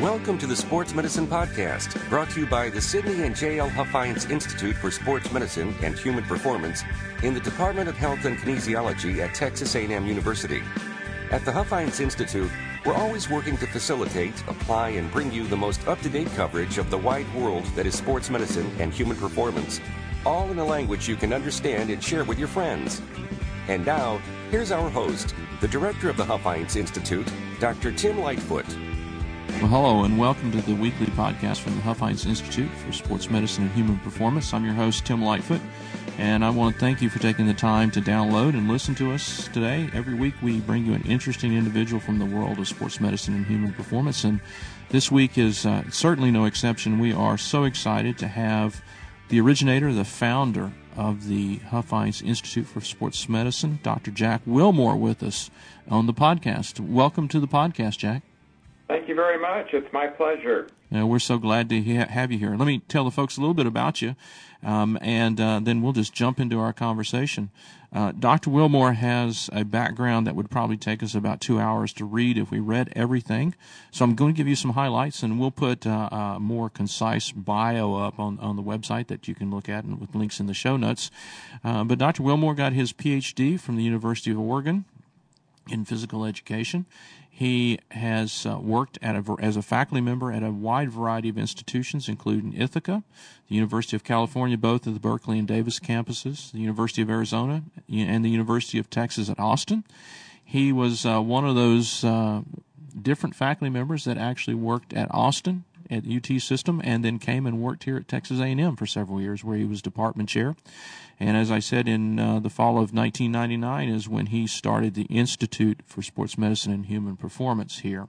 Welcome to the Sports Medicine Podcast, brought to you by the Sidney and J.L. Huffines Institute for Sports Medicine and Human Performance in the Department of Health and Kinesiology at Texas A&M University. At the Huffines Institute, we're always working to facilitate, apply, and bring you the most up-to-date coverage of the wide world that is sports medicine and human performance, all in a language you can understand and share with your friends. And now, here's our host, the director of the Huffines Institute, Dr. Tim Lightfoot. Well, hello, and welcome to the weekly podcast from the Huffines Institute for Sports Medicine and Human Performance. I'm your host, Tim Lightfoot, and I want to thank you for taking the time to download and listen to us today. Every week we bring you an interesting individual from the world of sports medicine and human performance, and this week is certainly no exception. We are so excited to have the originator, the founder of the Huffines Institute for Sports Medicine, Dr. Jack Wilmore, with us on the podcast. Welcome to the podcast, Jack. Thank you very much. It's my pleasure. We're so glad to have you here. Let me tell the folks a little bit about you, and then we'll just jump into our conversation. Dr. Wilmore has a background that would probably take us about 2 hours to read if we read everything. So I'm going to give you some highlights, and we'll put a more concise bio up on the website that you can look at and with links in the show notes. But Dr. Wilmore got his Ph.D. from the University of Oregon in physical education. He has worked as a faculty member at a wide variety of institutions, including Ithaca, the University of California, both of the Berkeley and Davis campuses, the University of Arizona, and the University of Texas at Austin. He was one of those different faculty members that actually worked at Austin at UT System and then came and worked here at Texas A&M for several years, where he was department chair. And as I said, in the fall of 1999 is when he started the Institute for Sports Medicine and Human Performance here.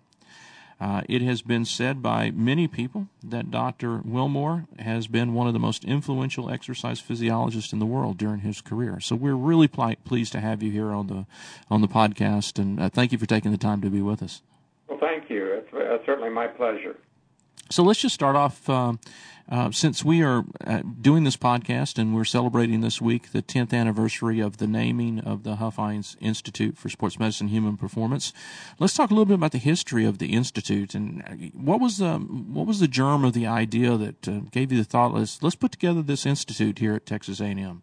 It has been said by many people that Dr. Wilmore has been one of the most influential exercise physiologists in the world during his career. So we're really pleased to have you here on the podcast, and thank you for taking the time to be with us. Well, thank you. It's certainly my pleasure. So let's just start off, since we are doing this podcast and we're celebrating this week the 10th anniversary of the naming of the Huffines Institute for Sports Medicine and Human Performance. Let's talk a little bit about the history of the Institute and what was the germ of the idea that gave you the thought, let's put together this institute here at Texas A&M.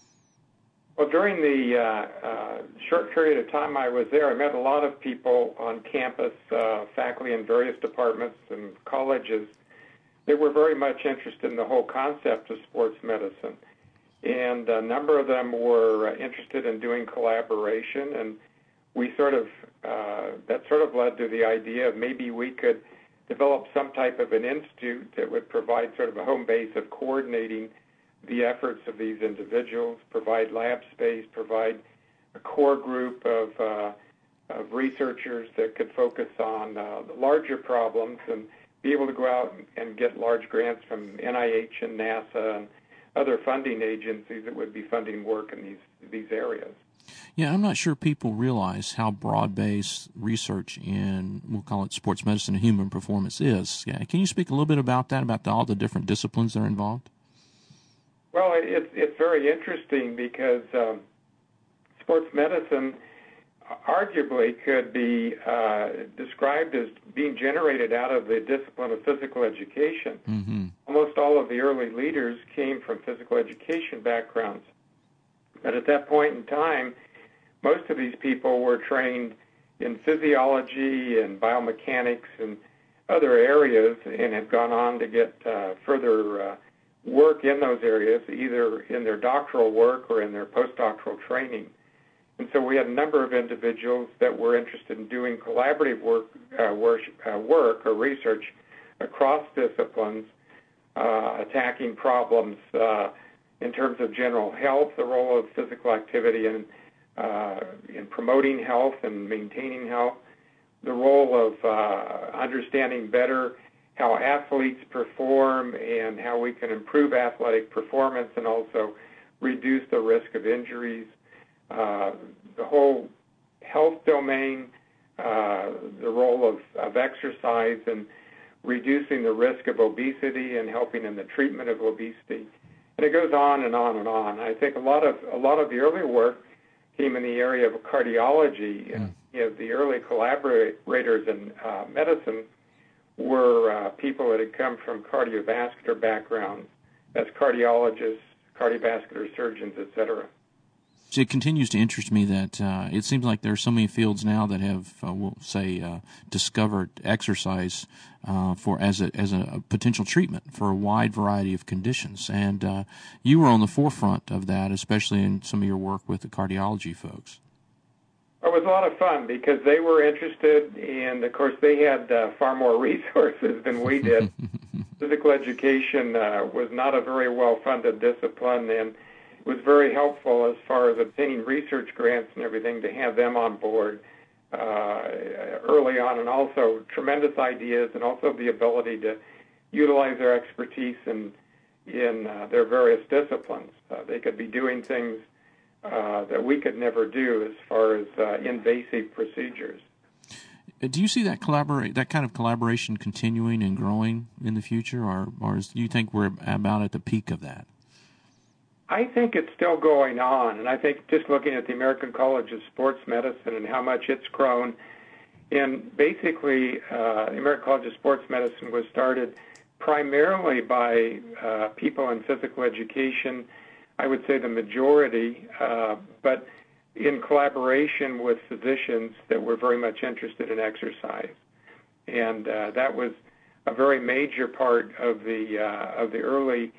Well, during the short period of time I was there, I met a lot of people on campus, faculty in various departments and colleges that were very much interested in the whole concept of sports medicine. And a number of them were interested in doing collaboration, and we that sort of led to the idea of maybe we could develop some type of an institute that would provide sort of a home base of coordinating the efforts of these individuals, provide lab space, provide a core group of researchers that could focus on the larger problems and be able to go out and get large grants from NIH and NASA and other funding agencies that would be funding work in these areas. Yeah, I'm not sure people realize how broad-based research in, we'll call it sports medicine and human performance is. Yeah, can you speak a little bit about that, about all the different disciplines that are involved? Well, it's very interesting because sports medicine arguably could be described as being generated out of the discipline of physical education. Mm-hmm. Almost all of the early leaders came from physical education backgrounds. But at that point in time, most of these people were trained in physiology and biomechanics and other areas and have gone on to get further work in those areas, either in their doctoral work or in their postdoctoral training. And so we had a number of individuals that were interested in doing collaborative work or research across disciplines, attacking problems in terms of general health, the role of physical activity in promoting health and maintaining health, the role of understanding better how athletes perform and how we can improve athletic performance and also reduce the risk of injuries, the whole health domain, the role of exercise and reducing the risk of obesity and helping in the treatment of obesity. And it goes on and on and on. I think a lot of the early work came in the area of cardiology. The early collaborators in medicine were people that had come from cardiovascular backgrounds, as cardiologists, cardiovascular surgeons, etc. So it continues to interest me that it seems like there are so many fields now that have, we'll say, discovered exercise as a potential treatment for a wide variety of conditions. And you were on the forefront of that, especially in some of your work with the cardiology folks. It was a lot of fun because they were interested, and of course they had far more resources than we did. Physical education was not a very well-funded discipline, and it was very helpful as far as obtaining research grants and everything to have them on board early on, and also tremendous ideas, and also the ability to utilize their expertise in their various disciplines. They could be doing things that we could never do as far as invasive procedures. Do you see that kind of collaboration continuing and growing in the future, or do you think we're about at the peak of that? I think it's still going on, and I think just looking at the American College of Sports Medicine and how much it's grown, and basically the American College of Sports Medicine was started primarily by people in physical education, I would say the majority, but in collaboration with physicians that were very much interested in exercise. And that was a very major part of the early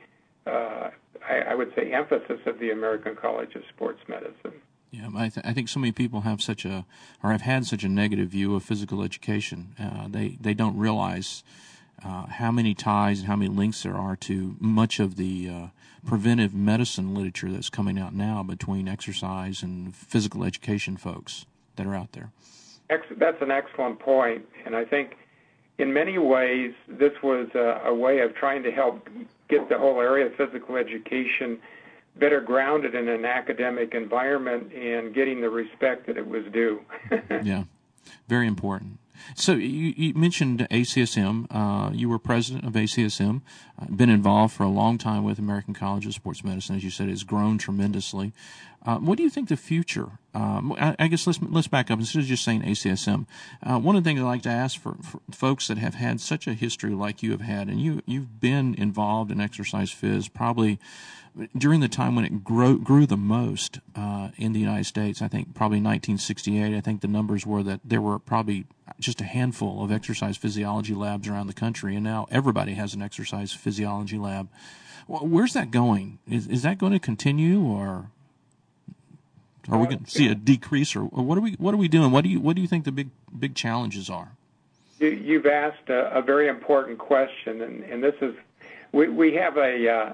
I would say, emphasis of the American College of Sports Medicine. Yeah, I think so many people have have had such a negative view of physical education. They don't realize how many ties and how many links there are to much of the preventive medicine literature that's coming out now between exercise and physical education folks that are out there. That's an excellent point, and I think in many ways this was a way of trying to help get the whole area of physical education better grounded in an academic environment and getting the respect that it was due. Yeah, very important. So you mentioned ACSM. You were president of ACSM, been involved for a long time with American College of Sports Medicine. As you said, it's grown tremendously. What do you think the future? I guess let's back up instead of just saying ACSM. One of the things I like to ask for folks that have had such a history like you have had, and you've been involved in exercise phys probably during the time when it grew the most in the United States. I think probably 1968. I think the numbers were that there were probably just a handful of exercise physiology labs around the country, and now everybody has an exercise physiology lab. Where's that going? Is that going to continue, or are we going to see a decrease, or what are we doing? What do you think the big challenges are? You've asked a very important question, and this is we have a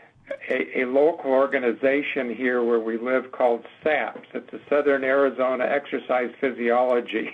local organization here where we live called SAPS. It's the Southern Arizona Exercise Physiology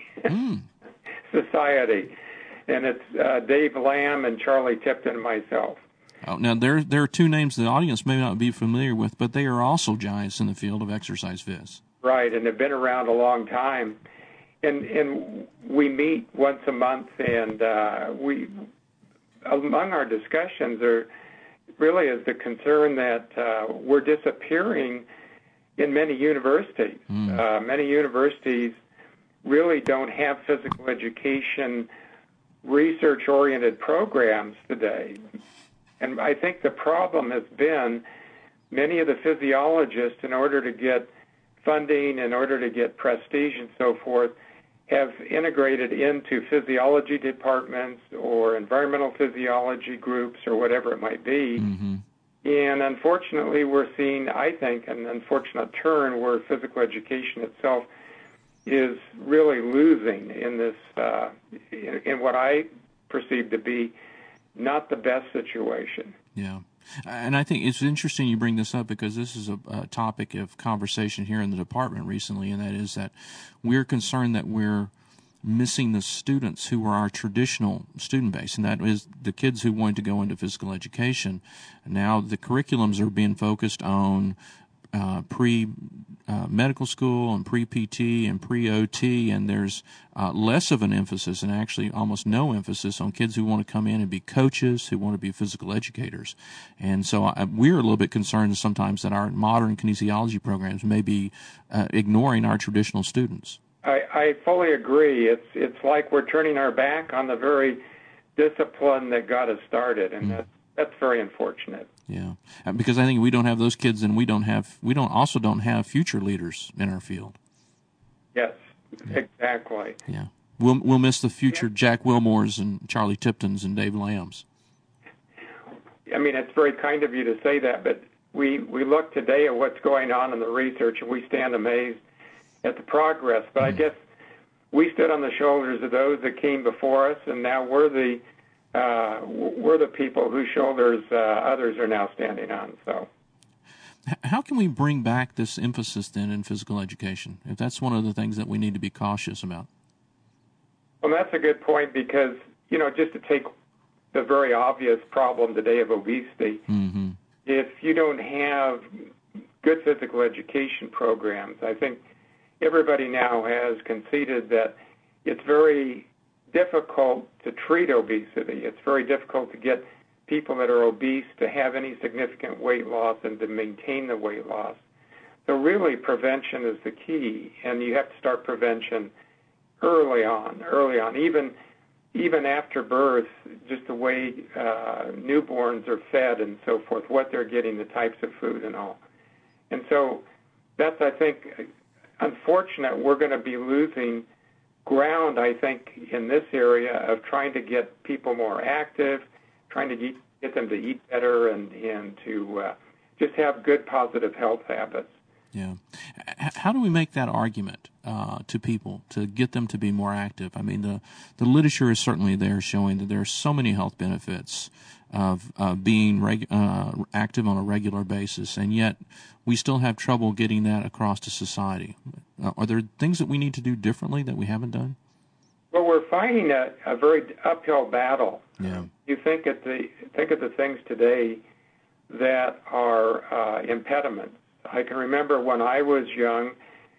Society, and it's Dave Lamb and Charlie Tipton and myself. Oh, now there are two names the audience may not be familiar with, but they are also giants in the field of exercise phys. Right, and they've been around a long time. And we meet once a month, and we among our discussions really is the concern that we're disappearing in many universities. Many universities really don't have physical education research-oriented programs today. And I think the problem has been many of the physiologists, in order to get funding, in order to get prestige and so forth, have integrated into physiology departments or environmental physiology groups or whatever it might be. Mm-hmm. And unfortunately, we're seeing, I think, an unfortunate turn where physical education itself is really losing in this, in what I perceive to be not the best situation. Yeah. And I think it's interesting you bring this up because this is a topic of conversation here in the department recently, and that is that we're concerned that we're missing the students who are our traditional student base, and that is the kids who want to go into physical education. Now the curriculums are being focused on pre-medical school and pre-PT and pre-OT, and there's less of an emphasis and actually almost no emphasis on kids who want to come in and be coaches, who want to be physical educators. And so we're a little bit concerned sometimes that our modern kinesiology programs may be ignoring our traditional students. I fully agree. It's like we're turning our back on the very discipline that got us started, and that's very unfortunate. Yeah, because I think we don't have those kids, and we don't have future leaders in our field. Yes, exactly. Yeah, we'll miss the future Jack Wilmores and Charlie Tiptons and Dave Lambs. I mean, it's very kind of you to say that, but we look today at what's going on in the research, and we stand amazed at the progress. But I guess we stood on the shoulders of those that came before us, and now we're the people whose shoulders others are now standing on. So, how can we bring back this emphasis then in physical education, if that's one of the things that we need to be cautious about? Well, that's a good point, because, just to take the very obvious problem today of obesity, if you don't have good physical education programs, I think everybody now has conceded that it's very difficult to treat obesity. It's very difficult to get people that are obese to have any significant weight loss and to maintain the weight loss. So really, prevention is the key, and you have to start prevention early on, even after birth, just the way newborns are fed and so forth, what they're getting, the types of food and all. And so that's, I think, unfortunate. We're going to be losing ground, I think, in this area of trying to get people more active, trying to get them to eat better and to just have good, positive health habits. Yeah. How do we make that argument to people to get them to be more active? I mean, the literature is certainly there showing that there are so many health benefits of being active on a regular basis, and yet we still have trouble getting that across to society. Are there things that we need to do differently that we haven't done? Well, we're fighting a very uphill battle. Yeah. You think of the things today that are impediments. I can remember when I was young,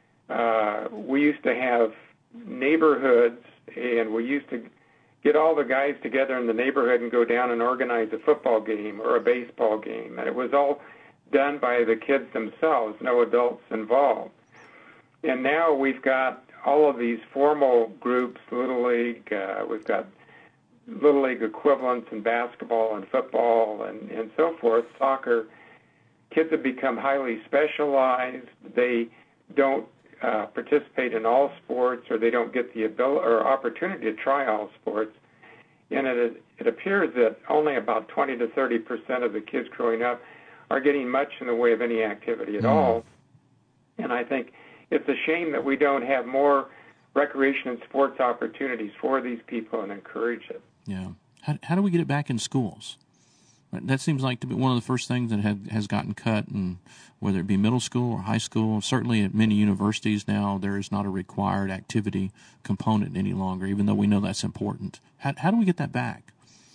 we used to have neighborhoods, and we used to get all the guys together in the neighborhood and go down and organize a football game or a baseball game. And it was all done by the kids themselves, no adults involved. And now we've got all of these formal groups, Little League, we've got Little League equivalents in basketball and football and so forth, soccer. Kids have become highly specialized. They don't participate in all sports, or they don't get the ability or opportunity to try all sports. And it appears that only about 20 to 30% of the kids growing up are getting much in the way of any activity at all. And I think it's a shame that we don't have more recreation and sports opportunities for these people and encourage it. Yeah. How do we get it back in schools? That seems like to be one of the first things that has gotten cut, and whether it be middle school or high school, certainly at many universities now, there is not a required activity component any longer, even though we know that's important. How do we get that back?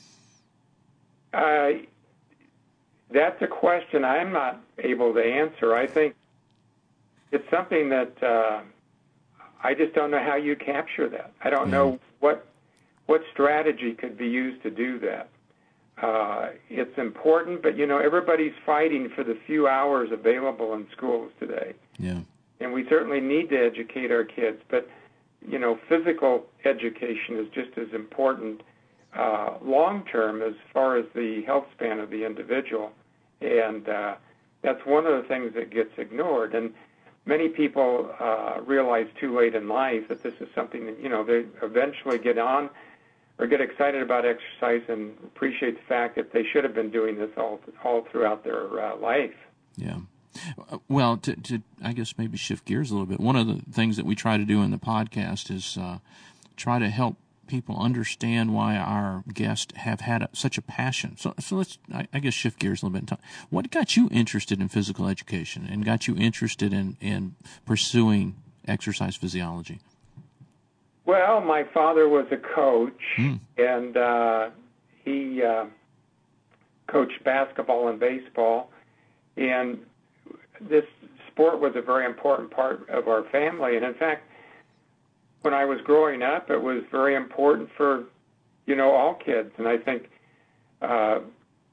That's a question I'm not able to answer. I think it's something that I just don't know how you capture that. I don't know what strategy could be used to do that. It's important, but, everybody's fighting for the few hours available in schools today. Yeah. And we certainly need to educate our kids, but, physical education is just as important long-term as far as the health span of the individual. And that's one of the things that gets ignored. And many people realize too late in life that this is something that, they eventually get on or get excited about exercise and appreciate the fact that they should have been doing this all throughout their life. Yeah. Well, to I guess maybe shift gears a little bit, one of the things that we try to do in the podcast is try to help people understand why our guests have had such a passion. So let's, I guess, shift gears a little bit. What got you interested in physical education and got you interested in pursuing exercise physiology? Well, my father was a coach, and he coached basketball and baseball, and this sport was a very important part of our family. And in fact, when I was growing up, it was very important for, all kids. And I think the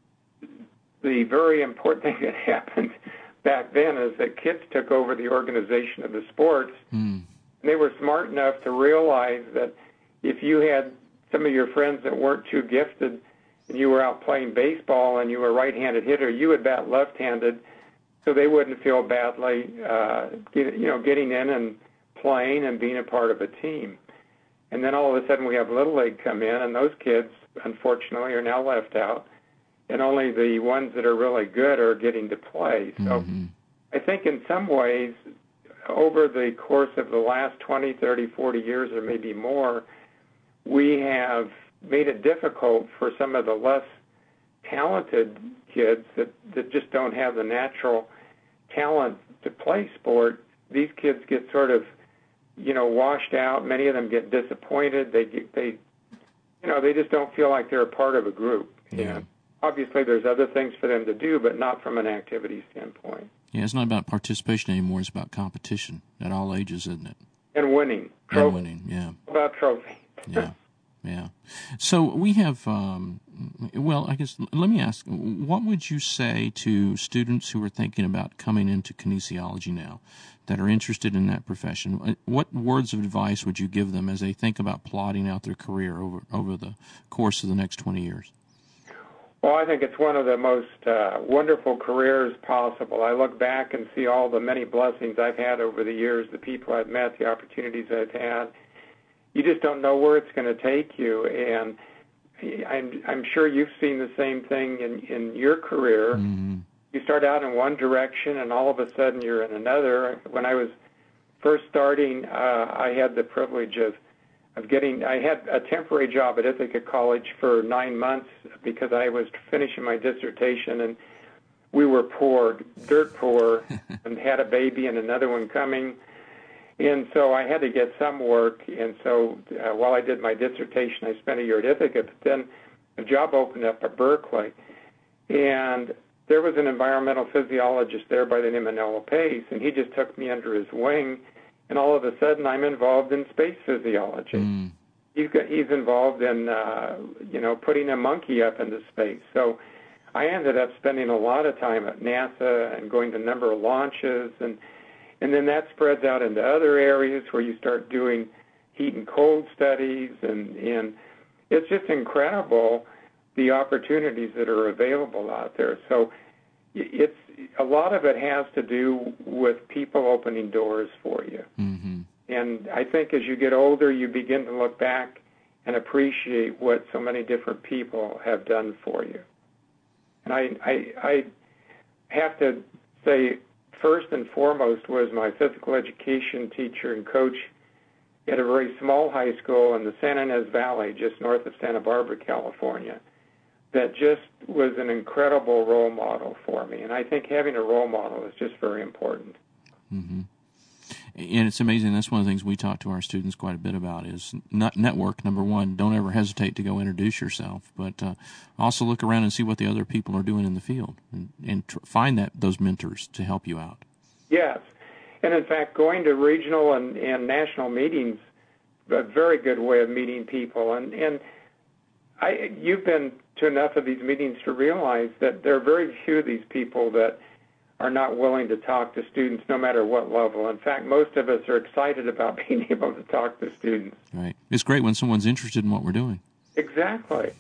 very important thing that happened back then is that kids took over the organization of the sports. And they were smart enough to realize that if you had some of your friends that weren't too gifted, and you were out playing baseball and you were a right-handed hitter, you would bat left-handed, so they wouldn't feel badly, getting in and playing and being a part of a team. And then all of a sudden we have Little League come in, and those kids, unfortunately, are now left out, and only the ones that are really good are getting to play. So I think in some ways, over the course of the last 20, 30, 40 years or maybe more, we have made it difficult for some of the less talented kids that just don't have the natural talent to play sport. These kids get sort of, washed out. Many of them get disappointed. They just don't feel like they're a part of a group. Yeah. And obviously there's other things for them to do, but not from an activity standpoint. Yeah, it's not about participation anymore. It's about competition at all ages, isn't it? And winning. And winning, yeah. About trophies. Yeah. So we have, I guess, let me ask, what would you say to students who are thinking about coming into kinesiology now, that are interested in that profession? What words of advice would you give them as they think about plotting out their career over the course of the next 20 years? Well, I think it's one of the most wonderful careers possible. I look back and see all the many blessings I've had over the years, the people I've met, the opportunities I've had. You just don't know where it's going to take you, and I'm sure you've seen the same thing in your career. Mm-hmm. You start out in one direction, and all of a sudden you're in another. When I was first starting, I had the privilege of I had a temporary job at Ithaca College for 9 months because I was finishing my dissertation, and we were poor, dirt poor, and had a baby and another one coming. And so I had to get some work, and so while I did my dissertation, I spent a year at Ithaca, but then a job opened up at Berkeley, and there was an environmental physiologist there by the name of Noah Pace, and he just took me under his wing, and all of a sudden I'm involved in space physiology. Mm. He's involved in, putting a monkey up into space. So I ended up spending a lot of time at NASA and going to a number of launches, and then that spreads out into other areas where you start doing heat and cold studies, and it's just incredible the opportunities that are available out there. So it's a lot of it has to do with people opening doors for you. Mm-hmm. And I think as you get older, you begin to look back and appreciate what so many different people have done for you. And I have to say, first and foremost was my physical education teacher and coach at a very small high school in the San Ynez Valley, just north of Santa Barbara, California, that just was an incredible role model for me. And I think having a role model is just very important. Mm-hmm. And it's amazing. That's one of the things we talk to our students quite a bit about is network, number one. Don't ever hesitate to go introduce yourself, but also look around and see what the other people are doing in the field and find those mentors to help you out. Yes. And, in fact, going to regional and national meetings, a very good way of meeting people. And you've been to enough of these meetings to realize that there are very few of these people that are not willing to talk to students no matter what level. In fact, most of us are excited about being able to talk to students. Right. It's great when someone's interested in what we're doing. Exactly.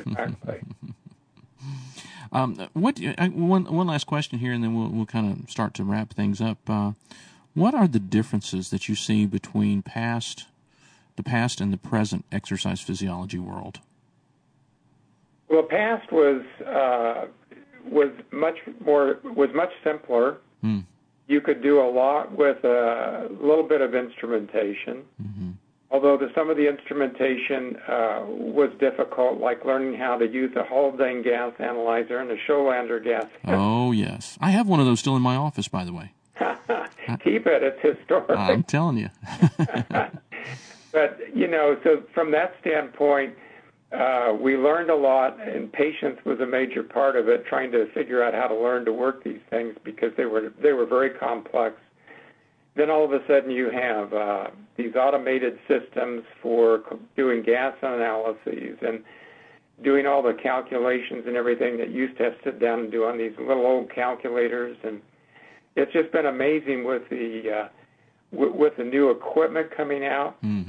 One last question here, and then we'll kind of start to wrap things up. What are the differences that you see between the past and the present exercise physiology world? Well, the past was much simpler. Mm. You could do a lot with a little bit of instrumentation. Mm-hmm. Although some of the instrumentation was difficult, like learning how to use a Haldane gas analyzer and a Scholander gas. Oh, yes. I have one of those still in my office, by the way. Keep it. It's historic. I'm telling you. But, so from that standpoint, we learned a lot, and patience was a major part of it, trying to figure out how to learn to work these things because they were very complex. Then all of a sudden you have these automated systems for doing gas analyses and doing all the calculations and everything that you used to have to sit down and do on these little old calculators. And it's just been amazing with the new equipment coming out. Mm-hmm.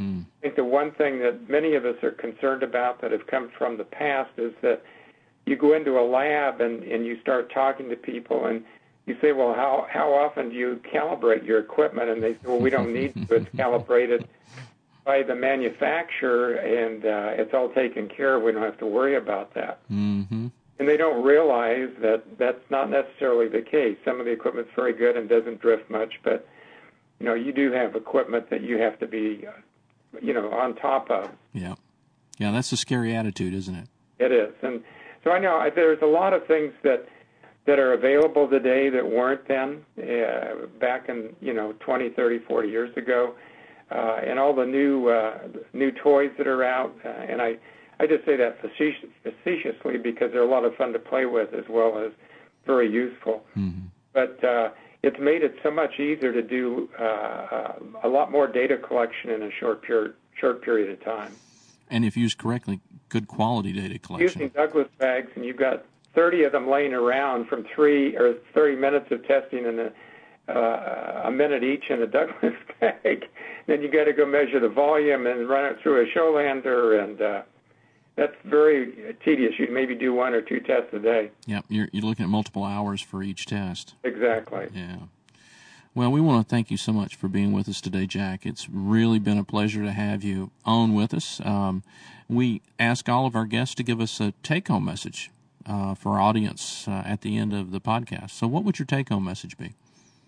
think the one thing that many of us are concerned about that have come from the past is that you go into a lab and you start talking to people and you say, well, how often do you calibrate your equipment? And they say, well, we don't need to. It's calibrated by the manufacturer, and it's all taken care of. We don't have to worry about that. Mm-hmm. And they don't realize that that's not necessarily the case. Some of the equipment's very good and doesn't drift much, but, you do have equipment that you have to be, on top of. Yeah. Yeah, that's a scary attitude, isn't it? It is. And so I know there's a lot of things that are available today that weren't then back in 20, 30, 40 years ago, and all the new toys that are out. And I just say that facetiously because they're a lot of fun to play with as well as very useful. Mm-hmm. But it's made it so much easier to do a lot more data collection in a short period of time. And if used correctly, good quality data collection. Using Douglas bags, and you've got 30 of them laying around from 30 minutes of testing and a minute each in a Douglas bag. Then you got to go measure the volume and run it through a show lander, and that's very tedious. You'd maybe do 1 or 2 tests a day. Yep, you're looking at multiple hours for each test. Exactly. Yeah. Well, we want to thank you so much for being with us today, Jack. It's really been a pleasure to have you on with us. We ask all of our guests to give us a take-home message for our audience at the end of the podcast. So what would your take-home message be?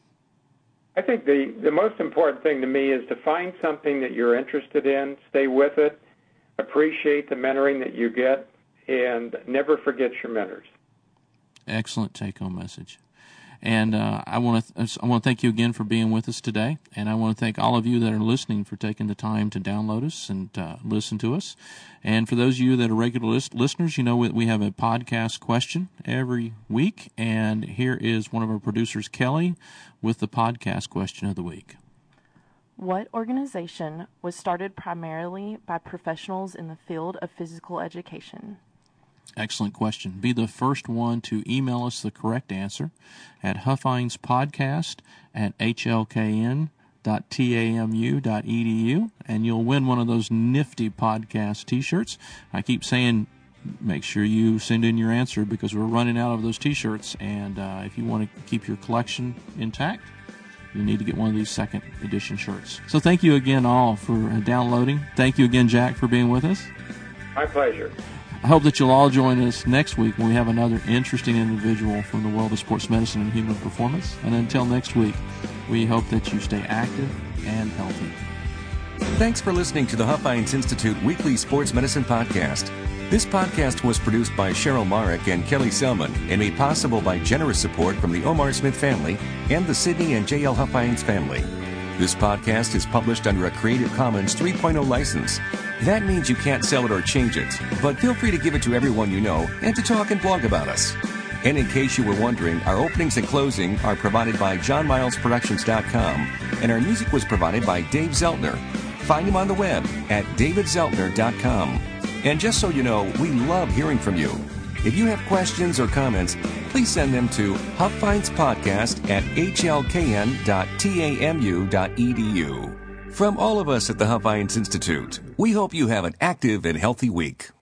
I think the most important thing to me is to find something that you're interested in, stay with it, appreciate the mentoring that you get, and never forget your mentors. Excellent take-home message. And I want to thank you again for being with us today, and I want to thank all of you that are listening for taking the time to download us and listen to us. And for those of you that are regular listeners, we have a podcast question every week, and here is one of our producers, Kelly, with the podcast question of the week. What organization was started primarily by professionals in the field of physical education? Excellent question. Be the first one to email us the correct answer at huffeinspodcast@hlkn.tamu.edu, and you'll win one of those nifty podcast T-shirts. I keep saying make sure you send in your answer because we're running out of those T-shirts, and if you want to keep your collection intact, you need to get one of these second edition shirts. So thank you again all for downloading. Thank you again, Jack, for being with us. My pleasure. I hope that you'll all join us next week when we have another interesting individual from the world of sports medicine and human performance. And until next week, we hope that you stay active and healthy. Thanks for listening to the Huffines Institute Weekly Sports Medicine Podcast. This podcast was produced by Cheryl Marek and Kelly Selman and made possible by generous support from the Omar Smith family and the Sidney and J.L. Huffines family. This podcast is published under a Creative Commons 3.0 license. That means you can't sell it or change it, but feel free to give it to everyone you know and to talk and blog about us. And in case you were wondering, our openings and closing are provided by JohnMilesProductions.com, and our music was provided by Dave Zeltner. Find him on the web at DavidZeltner.com. And just so you know, we love hearing from you. If you have questions or comments, please send them to huffeinspodcast@hlkn.tamu.edu. From all of us at the Huffines Institute, we hope you have an active and healthy week.